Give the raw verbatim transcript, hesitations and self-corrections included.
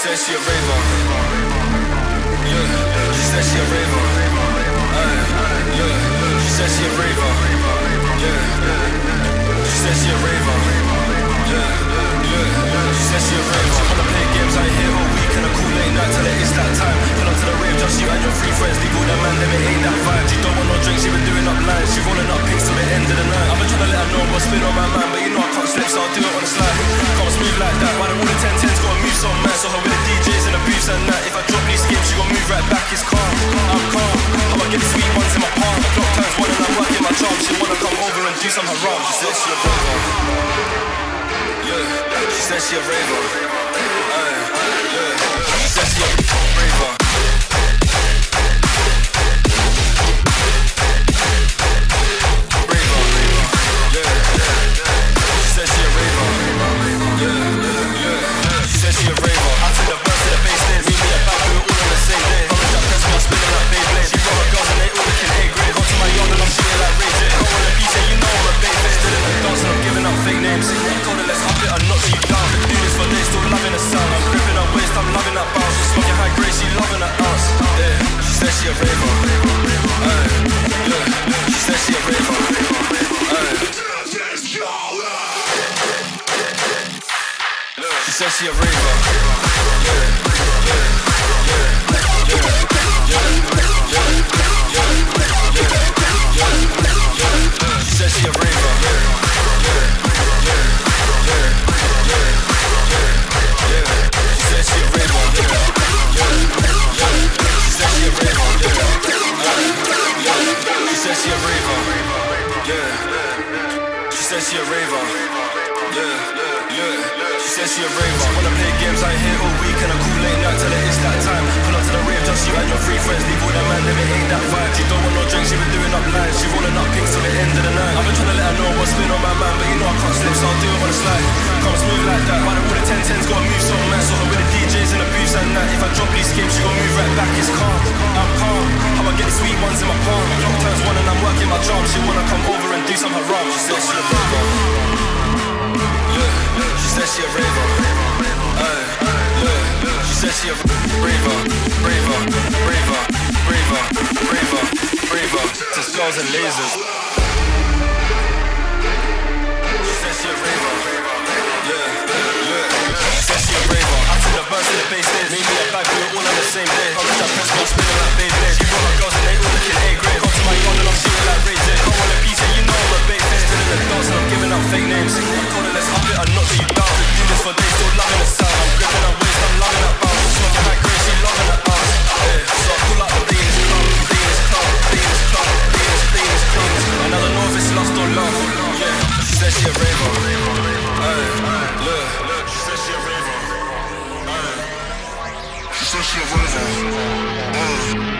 said she a raver. Yeah, she said she a raver. Ay, yeah, she said she a raver. Yeah, she said she a raver. Yeah, yeah, she said she a raver. Wanna play games out here all week and a cool late night till it is that time. Pull up to the rave, just you and your three friends. Leave all the man, them it ain't that vibe. She don't want no drinks, she been doing up lines. She rolling up pics till the end of the night. I've been trying to let her know what's been on my mind, but you know I can't slip, so I'll do it on the slide. Can't smooth like that. Why the all the ten tens gotta move so mad? So her with the D Js and the booths and that. If I drop these skips, she gon' move right back. It's calm, I'm calm. How I get the sweet ones in my palm. The clock turns one and I'm working my charm. She wanna come over and do some haram. She said she a raver. Yeah, she said she a raver. Ay, yeah, she said she a raver. She a raver. I took the bus to the base stairs. Meet me at back, we were all on the same day. From the jump, press me, I'm spinning like Beyblade. She brought her girls and they all looking A-grade. Got to my yard and I'm shooting like Ray J. Come on the beach and you know I'm a baby. Still in the dance and I'm giving up fake names. I told her let's up it and not till you down. Do this for days, still loving the sound. I'm gripping her waist, I'm loving that bounce. She's smoking high grade, she loving that ounce. Yeah, she said she a raver. Ay, yeah, she said she a raver. Ay. She said she a raver. Yeah, yeah, yeah, yeah, yeah, yeah, yeah, yeah, yeah. She said she a raver. Yeah, yeah, yeah, yeah, yeah, yeah. She said she a raver. Yeah, yeah, yeah. She said she a raver. Yeah, yeah. She said she a raver. Yeah. She said she a raver. Yeah, yeah. She said she a raver. Wanna play games out here all week and a cool late night till it is that time. Pull up to the rave, just you and your three friends. Leave all that man, them it ain't that vibe. She don't want no drinks, she been doing up lines. She rolling up pics till the end of the night. I've been trying to let her know what's been on my mind, but you know I can't slip, so I'll do it on the slide. Come smooth like that. Why the all the ten tens gotta move so mad? So her with the D Js and the booths and that. If I drop these skips, she gon' move right back. It's calm, I'm calm. How I get the sweet ones in my palm. The clock turns one and I'm working my charm. She wanna come over and do some haram. She said she a raver. She said she a raver. Ay, yeah. She said she a raver, raver, raver, raver, raver, raver. To skulls and lasers. She said she a raver. Yeah, yeah. She said she a raver. I took the bus to the base stairs. Meet me at back, we were all on the same day. From the jump, press me, I'm spinning like Beyblade. She brought her girls and they all looking A-grade. Got to my yard and I'm shooting like Ray J. Come on the beach and you know I'm a baby. Still in the dance and I'm giving up fake names. I told her let's up it and not till you down. Do this for days, still loving the sound. I'm gripping her waist, I'm loving that bounce. She's smoking high grade, she loving that ounce. Yeah, so I pull out the beans, club, beans, club, beans, club, beans, beans, beans. And I don't know if it's lust or love. Yeah, she said she a raver. Ay, look, she said she a raver. Ay, she said she a raver. Ay.